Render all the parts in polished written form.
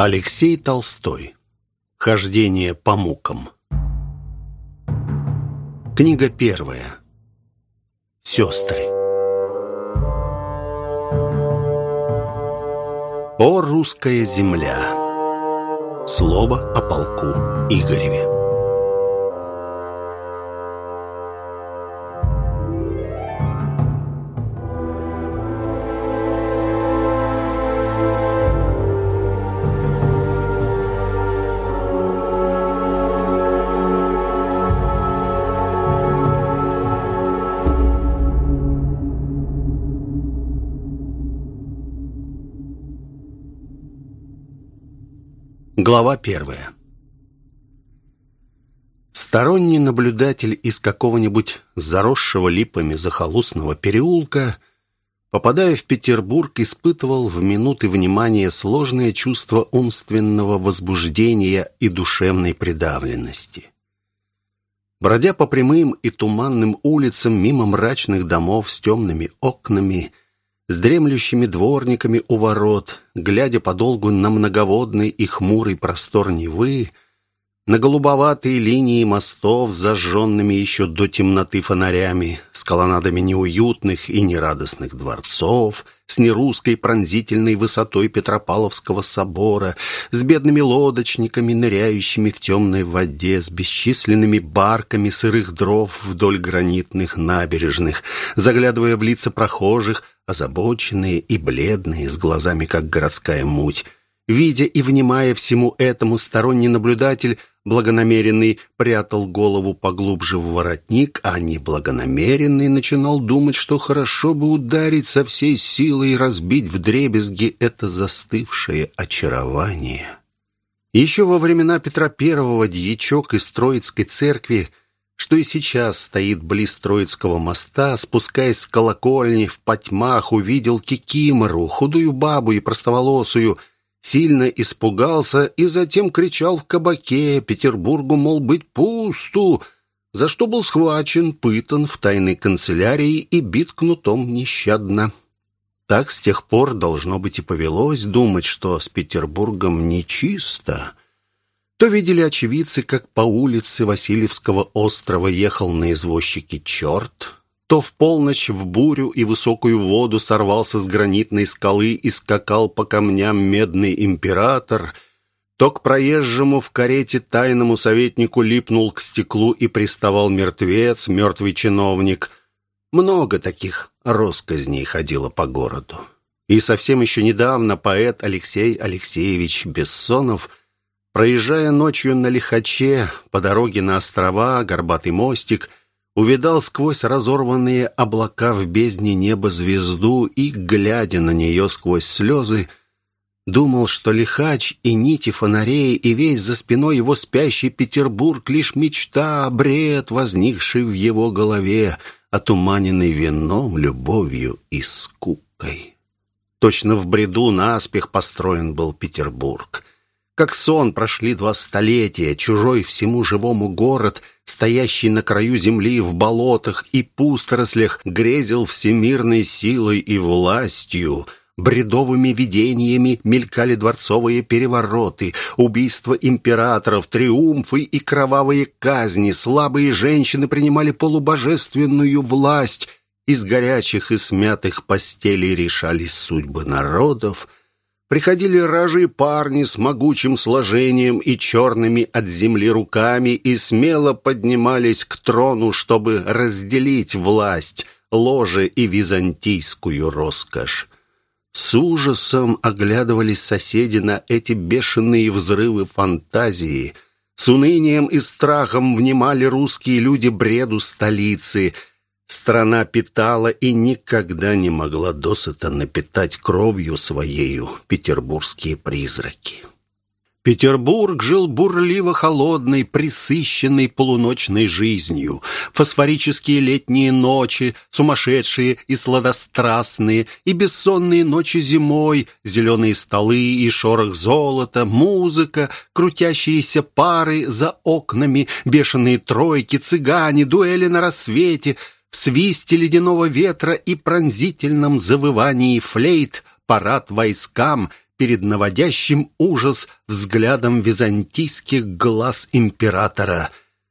Алексей Толстой. Хождение по мукам. Книга первая. Сестры. О, русская земля! Слово о полку Игореве. Глава первая. Сторонний наблюдатель из какого-нибудь заросшего липами захолустного переулка, попадая в Петербург, испытывал в минуты внимания сложное чувство умственного возбуждения и душевной придавленности. Бродя по прямым и туманным улицам мимо мрачных домов с темными окнами, с дремлющими дворниками у ворот, глядя подолгу на многоводный и хмурый простор Невы, на голубоватые линии мостов с зажженными еще до темноты фонарями, с колоннадами неуютных и нерадостных дворцов, с нерусской пронзительной высотой Петропавловского собора, с бедными лодочниками, ныряющими в темной воде, с бесчисленными барками сырых дров вдоль гранитных набережных, заглядывая в лица прохожих, озабоченные и бледные, с глазами как городская муть. Видя и внимая всему этому, сторонний наблюдатель, благонамеренный, прятал голову поглубже в воротник, а неблагонамеренный начинал думать, что хорошо бы ударить со всей силой и разбить вдребезги это застывшее очарование. Еще во времена Петра I дьячок из Троицкой церкви, что и сейчас стоит близ Троицкого моста, спускаясь с колокольни в потьмах, увидел кикимору, худую бабу и простоволосую, сильно испугался и затем кричал в кабаке Петербургу, мол, быть пусту, за что был схвачен, пытан в тайной канцелярии и бит кнутом нещадно. Так с тех пор, должно быть, и повелось думать, что с Петербургом нечисто. То видели очевидцы, как по улице Васильевского острова ехал на извозчике черт, то в полночь в бурю и высокую воду сорвался с гранитной скалы и скакал по камням медный император, то к проезжему в карете тайному советнику липнул к стеклу и приставал мертвец, мертвый чиновник. Много таких россказней ходило по городу. И совсем еще недавно поэт Алексей Алексеевич Бессонов, проезжая ночью на Лихаче по дороге на острова, горбатый мостик, увидал сквозь разорванные облака в бездне неба звезду и, глядя на нее сквозь слезы, думал, что Лихач и нити фонарей и весь за спиной его спящий Петербург — лишь мечта, бред, возникший в его голове, отуманенный вином, любовью и скукой. Точно в бреду наспех построен был Петербург. Как сон прошли 2 столетия, чужой всему живому город, стоящий на краю земли в болотах и пусторослях, грезил всемирной силой и властью. Бредовыми видениями мелькали дворцовые перевороты, убийства императоров, триумфы и кровавые казни. Слабые женщины принимали полубожественную власть. Из горячих и смятых постелей решались судьбы народов. Приходили рыжие парни с могучим сложением и черными от земли руками и смело поднимались к трону, чтобы разделить власть, ложе и византийскую роскошь. С ужасом оглядывались соседи на эти бешеные взрывы фантазии. С унынием и страхом внимали русские люди бреду столицы. Страна питала и никогда не могла досыта напитать кровью своею петербургские призраки. Петербург жил бурливо-холодной, пресыщенной полуночной жизнью. Фосфорические летние ночи, сумасшедшие и сладострастные, и бессонные ночи зимой, зеленые столы и шорох золота, музыка, крутящиеся пары за окнами, бешеные тройки, цыгане, дуэли на рассвете, в свисте ледяного ветра и пронзительном завывании флейт, парад войскам, перед наводящим ужас взглядом византийских глаз императора.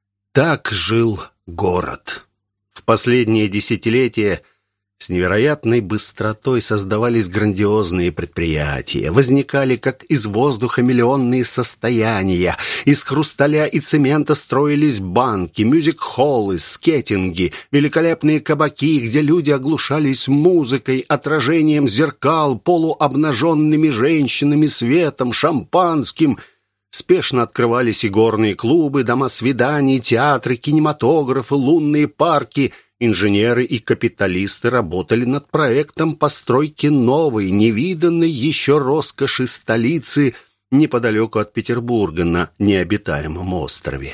Так жил город. В последние десятилетия с невероятной быстротой создавались грандиозные предприятия, возникали как из воздуха миллионные состояния, из хрусталя и цемента строились банки, мюзик-холлы, скейтинги, великолепные кабаки, где люди оглушались музыкой, отражением зеркал, полуобнаженными женщинами, светом, шампанским. Спешно открывались и горные клубы, дома свиданий, театры, кинематографы, лунные парки. Инженеры и капиталисты работали над проектом постройки новой, невиданной еще роскоши столицы неподалеку от Петербурга на необитаемом острове.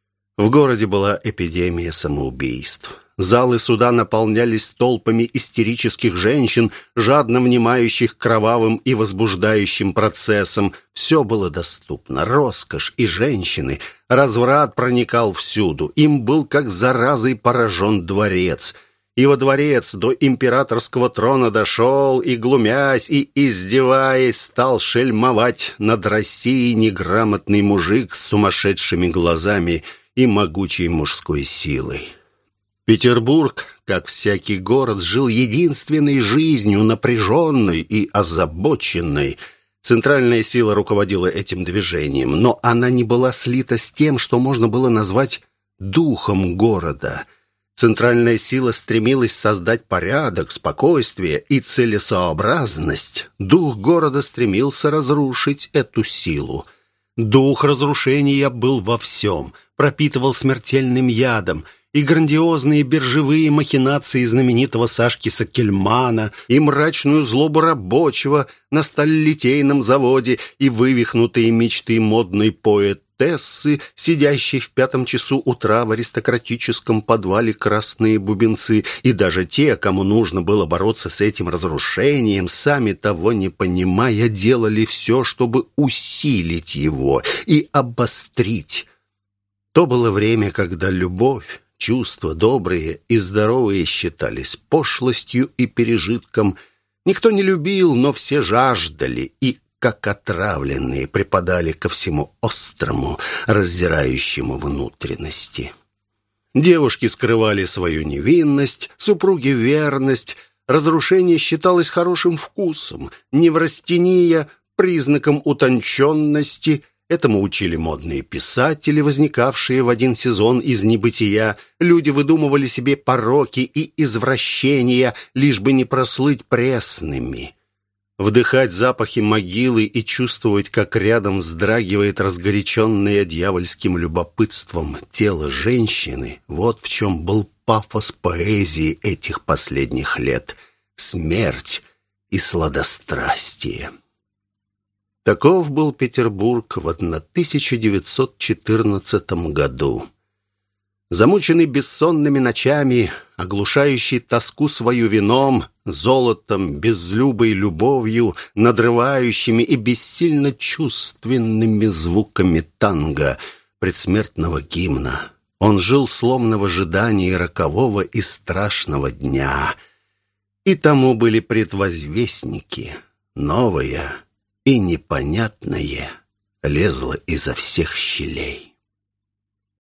В городе была эпидемия самоубийств. Залы суда наполнялись толпами истерических женщин, жадно внимающих кровавым и возбуждающим процессам. Все было доступно: роскошь и женщины. Разврат проникал всюду. Им был как заразой поражен дворец. И во дворец до императорского трона дошел, и, глумясь и издеваясь, стал шельмовать над Россией неграмотный мужик с сумасшедшими глазами и могучей мужской силой. Петербург, как всякий город, жил единственной жизнью, напряженной и озабоченной. Центральная сила руководила этим движением, но она не была слита с тем, что можно было назвать духом города. Центральная сила стремилась создать порядок, спокойствие и целесообразность. Дух города стремился разрушить эту силу. Дух разрушения был во всем, пропитывал смертельным ядом. И грандиозные биржевые махинации знаменитого Сашки Сакельмана, и мрачную злобу рабочего на сталелитейном заводе, и вывихнутые мечты модной поэтессы, сидящей в 5 часу утра в аристократическом подвале «Красные бубенцы», и даже те, кому нужно было бороться с этим разрушением, сами того не понимая, делали все, чтобы усилить его и обострить. То было время, когда любовь, чувства добрые и здоровые считались пошлостью и пережитком. Никто не любил, но все жаждали и, как отравленные, припадали ко всему острому, раздирающему внутренности. Девушки скрывали свою невинность, супруги верность. Разрушение считалось хорошим вкусом, неврастения — признаком утонченности. Этому учили модные писатели, возникавшие в один сезон из небытия. Люди выдумывали себе пороки и извращения, лишь бы не прослыть пресными. Вдыхать запахи могилы и чувствовать, как рядом вздрагивает разгоряченное дьявольским любопытством тело женщины — вот в чем был пафос поэзии этих последних лет. Смерть и сладострастие. Таков был Петербург в 1914 году. Замученный бессонными ночами, оглушающий тоску свою вином, золотом, беззлюбой любовью, надрывающими и бессильно чувственными звуками танго, предсмертного гимна. Он жил словно в ожидании рокового и страшного дня. И тому были предвозвестники. Новое и непонятное лезло изо всех щелей.